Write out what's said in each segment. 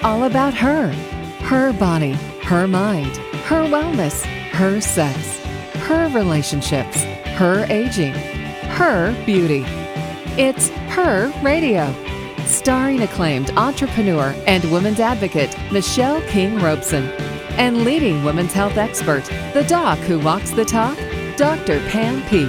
all about her. Her body, her mind, her wellness, her sex, her relationships, her aging, her beauty. It's Her Radio. Starring acclaimed entrepreneur and women's advocate Michelle King Robeson. And leading women's health expert, the doc who walks the talk, Dr. Pam Peak.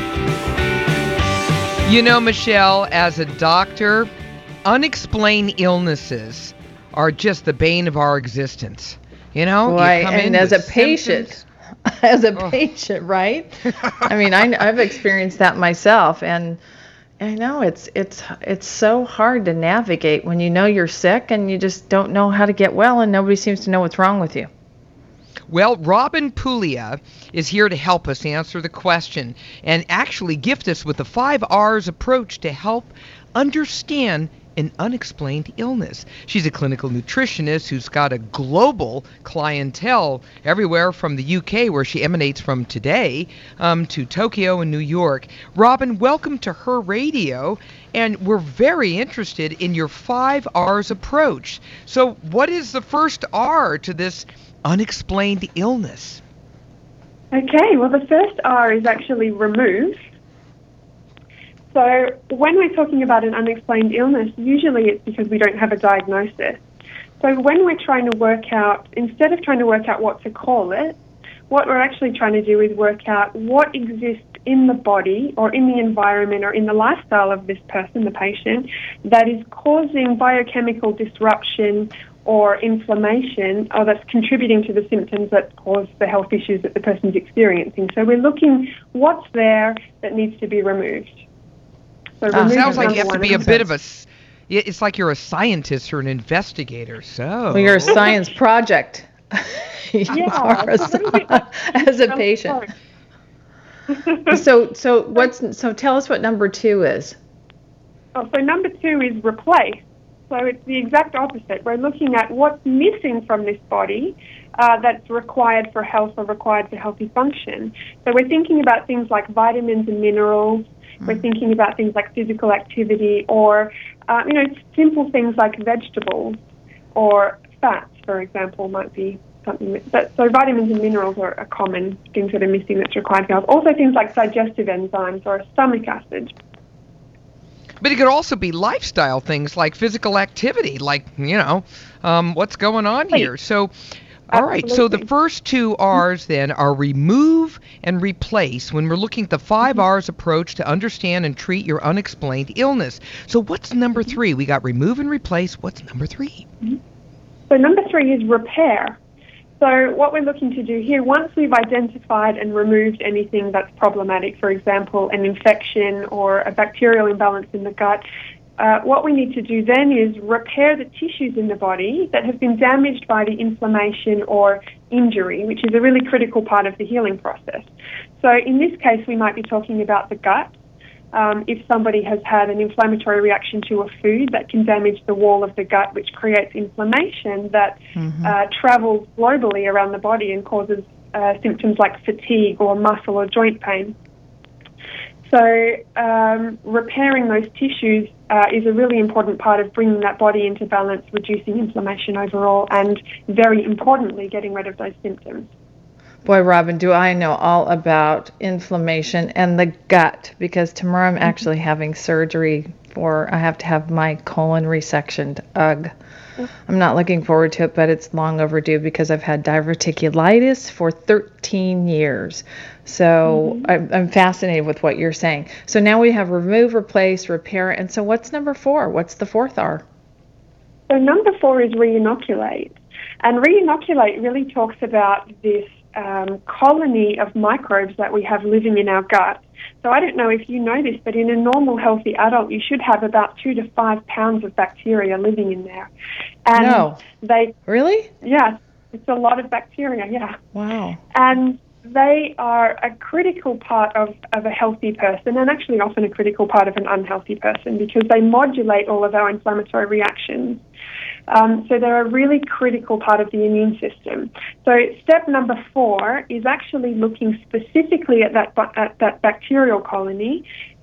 You know, Michelle, as a doctor, unexplained illnesses are just the bane of our existence. You know, right? And as a patient, right? I mean, I've experienced that myself, and I know it's so hard to navigate when you know you're sick and you just don't know how to get well, and nobody seems to know what's wrong with you. Well, Robin Puglia is here to help us answer the question and actually gift us with the 5 R's approach to help understand an unexplained illness. She's a clinical nutritionist who's got a global clientele everywhere from the UK, where she emanates from today, to Tokyo and New York. Robin, welcome to Her Radio, and we're very interested in your 5 R's approach. So what is the first R to this unexplained illness? Okay, well, the first R is actually remove. So when we're talking about an unexplained illness, usually it's because we don't have a diagnosis. So when we're trying to work out, instead of trying to work out what to call it, what we're actually trying to do is work out what exists in the body or in the environment or in the lifestyle of this person, the patient, that is causing biochemical disruption or inflammation, or that's contributing to the symptoms that cause the health issues that the person's experiencing. So we're looking what's there that needs to be removed. So sounds like you have to be a bit of a... It's like you're a scientist or an investigator, so... Well, you're a science project. You are as a patient. So tell us what number 2 is. Oh, so number 2 is replace. So it's the exact opposite. We're looking at what's missing from this body that's required for health or required for healthy function. So we're thinking about things like vitamins and minerals. We're thinking about things like physical activity, or simple things like vegetables or fats, for example, might be something. So vitamins and minerals are common things that are missing that's required for health. Also things like digestive enzymes or stomach acid. But it could also be lifestyle things like physical activity, like, what's going on here. So, all right, so the first 2 R's then are remove and replace when we're looking at the 5 R's approach to understand and treat your unexplained illness. So what's number 3? We got remove and replace. What's number 3? So number 3 is repair. So what we're looking to do here, once we've identified and removed anything that's problematic, for example, an infection or a bacterial imbalance in the gut, what we need to do then is repair the tissues in the body that have been damaged by the inflammation or injury, which is a really critical part of the healing process. So in this case, we might be talking about the gut. If somebody has had an inflammatory reaction to a food, that can damage the wall of the gut, which creates inflammation that travels globally around the body and causes symptoms like fatigue or muscle or joint pain. So repairing those tissues is a really important part of bringing that body into balance, reducing inflammation overall, and very importantly, getting rid of those symptoms. Boy, Robin, do I know all about inflammation and the gut, because tomorrow I'm actually having surgery I have to have my colon resectioned. Ugh. I'm not looking forward to it, but it's long overdue because I've had diverticulitis for 13 years. So I'm fascinated with what you're saying. So now we have remove, replace, repair. And so what's number 4? What's the 4th R? So number 4 is reinoculate. And reinoculate really talks about this colony of microbes that we have living in our gut. So I don't know if you know this, but in a normal healthy adult, you should have about 2 to 5 pounds of bacteria living in there. And no. Really? Yeah, it's a lot of bacteria, yeah. Wow. And they are a critical part of a healthy person, and actually often a critical part of an unhealthy person, because they modulate all of our inflammatory reactions. So they're a really critical part of the immune system. So step number 4 is actually looking specifically at that bacterial colony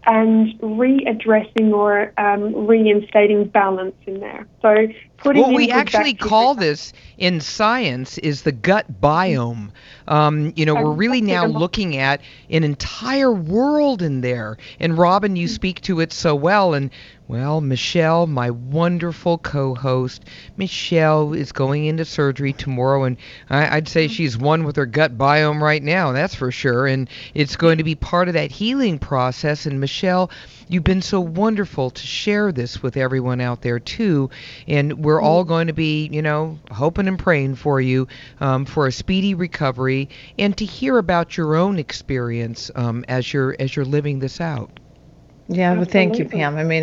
and readdressing or reinstating balance in there. So putting what in we good actually bacteria. call this in science is the gut biome. We're really now looking at an entire world in there. And Robin, you speak to it so well. And well, Michelle, my wonderful co-host, Michelle is going into surgery tomorrow, and I'd say she's one with her gut biome right now, that's for sure. And it's going to be part of that healing process. And Michelle, you've been so wonderful to share this with everyone out there too. And we're all going to be, hoping and praying for you for a speedy recovery and to hear about your own experience as you're living this out. Yeah, well, thank you, Absolutely. Pam. I mean,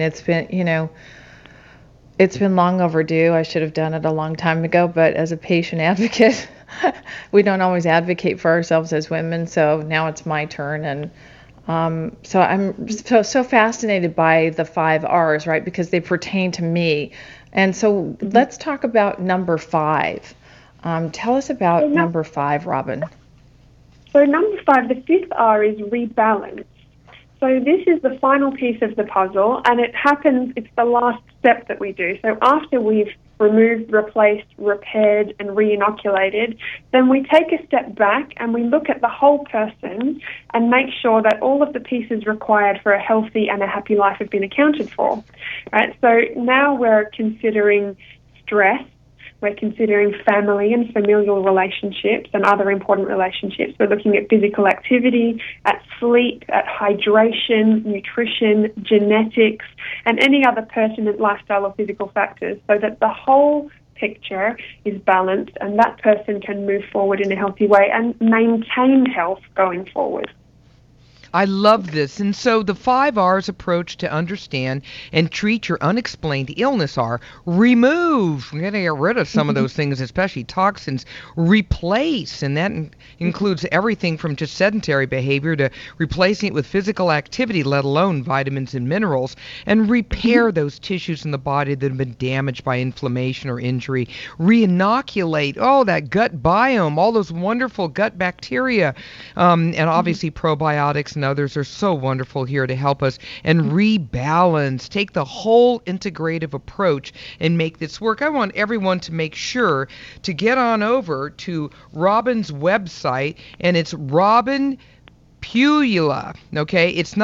it's been long overdue. I should have done it a long time ago, but as a patient advocate, we don't always advocate for ourselves as women. So now it's my turn, and so I'm so fascinated by the 5 R's, right? Because they pertain to me. And so let's talk about number 5. Tell us about number 5, Robin. So number 5, the 5th R is rebalance. So this is the final piece of the puzzle, and it's the last step that we do. So after we've removed, replaced, repaired, and re-inoculated, then we take a step back and we look at the whole person and make sure that all of the pieces required for a healthy and a happy life have been accounted for. Right? So now we're considering stress. We're considering family and familial relationships and other important relationships. We're looking at physical activity, at sleep, at hydration, nutrition, genetics, and any other pertinent lifestyle or physical factors so that the whole picture is balanced and that person can move forward in a healthy way and maintain health going forward. I love this. And so the 5 R's approach to understand and treat your unexplained illness are remove. We're going to get rid of some of those things, especially toxins. Replace, and that includes everything from just sedentary behavior to replacing it with physical activity, let alone vitamins and minerals. And repair those tissues in the body that have been damaged by inflammation or injury. Re-inoculate, that gut biome, all those wonderful gut bacteria, and obviously probiotics and others are so wonderful here to help us, and rebalance. Take the whole integrative approach and make this work. I want everyone to make sure to get on over to Robin's website, and it's Robin Puglia, okay? It's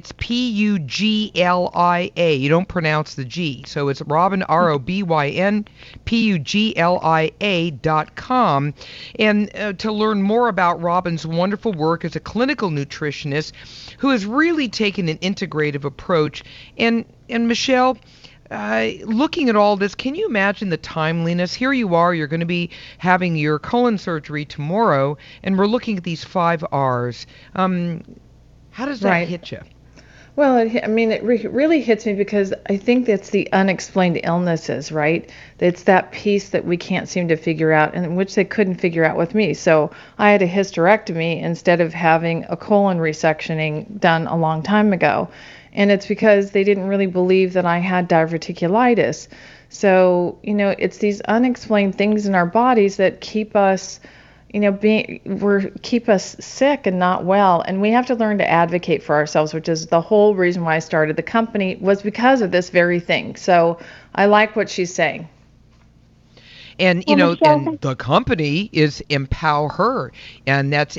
P-U-G-L-I-A. You don't pronounce the G. So it's Robin, R-O-B-Y-N, Puglia.com. And to learn more about Robin's wonderful work as a clinical nutritionist who has really taken an integrative approach. And Michelle, looking at all this, can you imagine the timeliness? Here you are, you're going to be having your colon surgery tomorrow, and we're looking at these 5 R's. How does that hit you? Well, it really hits me because I think that's the unexplained illnesses, right? It's that piece that we can't seem to figure out, and which they couldn't figure out with me. So I had a hysterectomy instead of having a colon resectioning done a long time ago. And it's because they didn't really believe that I had diverticulitis. So, it's these unexplained things in our bodies that keep us, keep us sick and not well. And we have to learn to advocate for ourselves, which is the whole reason why I started the company, was because of this very thing. So I like what she's saying. And, and the company is Empower Her, and that's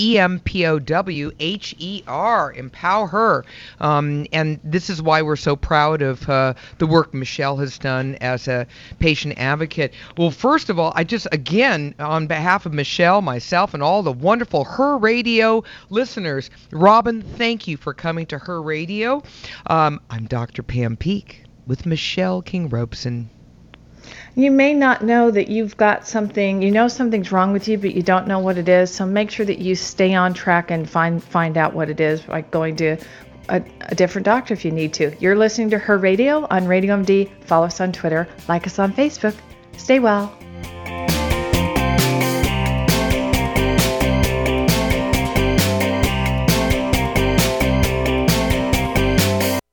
EMPOWHER, Empower Her. And this is why we're so proud of the work Michelle has done as a patient advocate. Well, first of all, I just, again, on behalf of Michelle, myself, and all the wonderful Her Radio listeners, Robin, thank you for coming to Her Radio. I'm Dr. Pam Peake with Michelle King-Robson. You may not know that you've got something, something's wrong with you, but you don't know what it is. So make sure that you stay on track and find out what it is by going to a different doctor if you need to. You're listening to Her Radio on Radio MD. Follow us on Twitter. Like us on Facebook. Stay well.